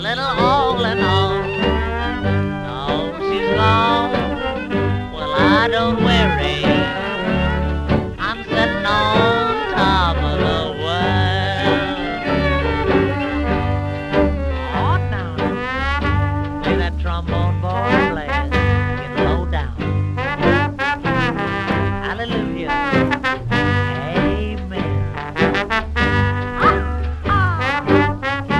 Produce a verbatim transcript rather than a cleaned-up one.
little all in all. Oh, she's long, well, I don't wear it.